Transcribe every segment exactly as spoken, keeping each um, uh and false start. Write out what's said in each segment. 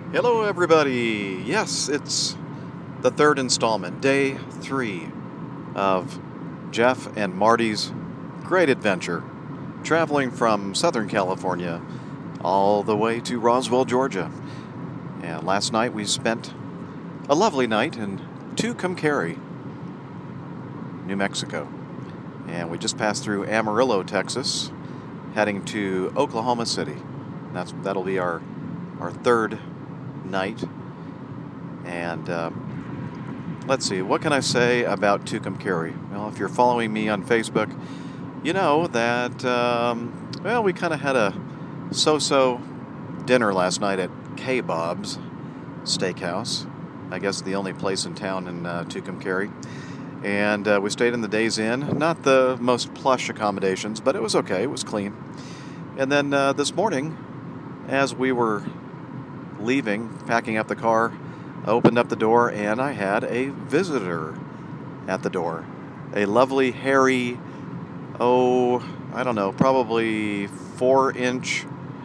Hello, everybody. Yes, it's the third installment, day three of Jeff and Marty's great adventure, traveling from Southern California all the way to Roswell, Georgia. And last night we spent a lovely night in Tucumcari, New Mexico. And we just passed through Amarillo, Texas, heading to Oklahoma City. That's that'll be our our third night. And uh, let's see, what can I say about Tucumcari? Well, if you're following me on Facebook, you know that, um, well, we kind of had a so-so dinner last night at K-Bob's Steakhouse. I guess the only place in town in uh, Tucumcari. And uh, we stayed in the Days Inn. Not the most plush accommodations, but it was okay. It was clean. And then uh, this morning, as we were leaving, packing up the car, I opened up the door and I had a visitor at the door. A lovely, hairy, oh, I don't know, probably four inch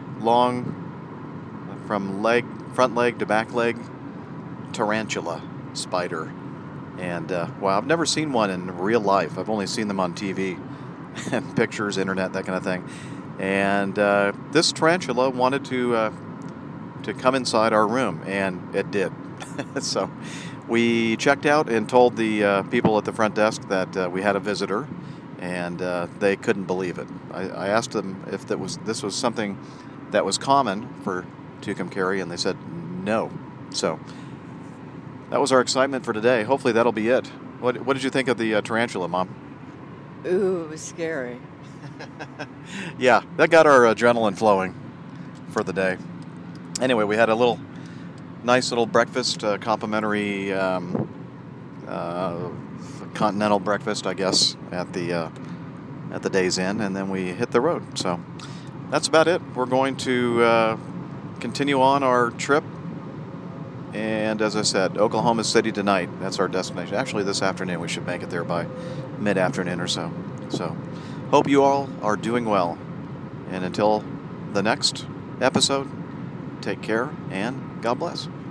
long from leg, front leg to back leg tarantula spider. And, uh, wow, I've never seen one in real life. I've only seen them on T V and pictures, internet, that kind of thing. And uh, this tarantula wanted to uh, to come inside our room, and it did. So we checked out and told the uh, people at the front desk that uh, we had a visitor, and uh, they couldn't believe it. I, I asked them if that was this was something that was common for Tucumcari, and they said no. So that was our excitement for today. Hopefully that'll be it. What, what did you think of the uh, tarantula, Mom? Ooh, it was scary. Yeah, that got our adrenaline flowing for the day. Anyway, we had a little nice little breakfast, uh, complimentary um, uh, continental breakfast, I guess, at the uh, at the Days Inn, and then we hit the road. So that's about it. We're going to uh, continue on our trip, and as I said, Oklahoma City tonight. That's our destination. Actually, this afternoon we should make it there by mid-afternoon or so. So hope you all are doing well, and until the next episode, take care, and God bless.